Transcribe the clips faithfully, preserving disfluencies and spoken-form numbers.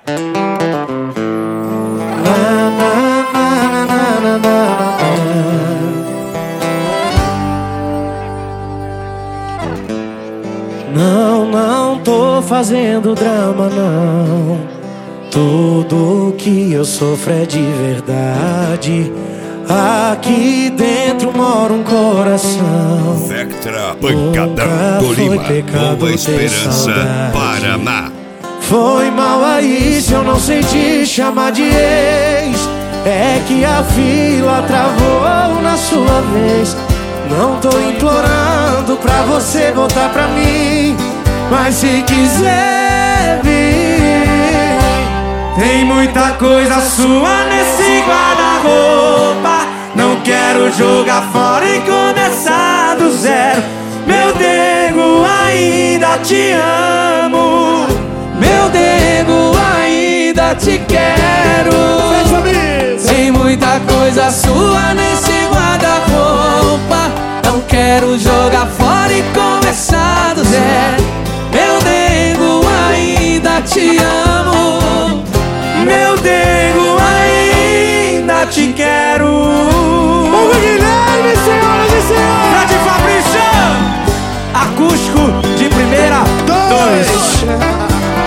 Não, não tô fazendo drama, não. Tudo que eu sofro é de verdade. Aqui dentro mora um coração. Vectra, Pancadão, Tolima, Boa Esperança, Paraná. Foi mal aí se eu não senti chamar de ex. É que a fila travou na sua vez. Não tô implorando pra você voltar pra mim, mas se quiser vir, tem muita coisa sua nesse guarda-roupa. Não quero jogar fora e começar do zero. Meu nego, ainda te amo. Meu nego, ainda te quero. Tem muita coisa sua nesse guarda-roupa. Não quero jogar fora e começar do zero. Meu nego, ainda te amo. Meu nego, ainda te quero. O Guilherme, senhoras e senhores. Grande Fabrício. Acústico de primeira. Dois, dois.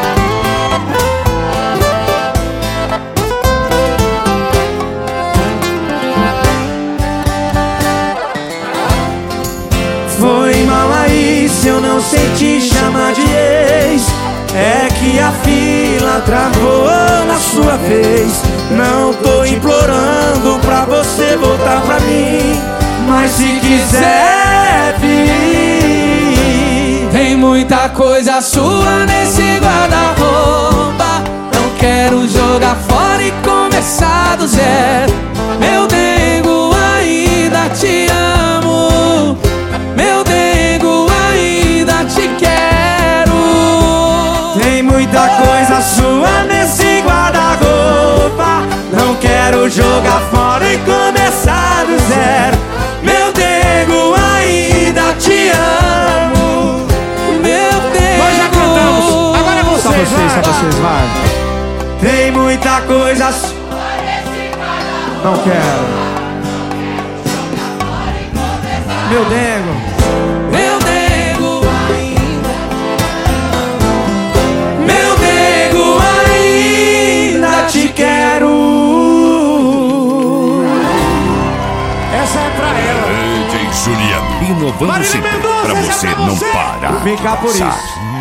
Foi mal aí se eu não sei te chamar de ex. É que a fila travou na sua vez. Não tô implorando pra você voltar pra mim, mas se quiser vir, tem muita coisa sua nesse guarda-roupa. Não quero jogar fora e começar do zero. Meu nego, ainda te amo. Meu nego, ainda te quero. Tem muita coisa sua nesse guarda-roupa. Não quero jogar fora e começar do zero. Meu nego, ainda te amo. Meu nego. Nós já cantamos, agora é vocês, Só vocês, vai. só vocês, vai. Tem muita coisa sua. Não quero. Meu nego, meu nego ainda, meu nego ainda te quero. Essa é pra ela. D J Juliano, inovando sempre pra você não parar. Ficar por isso.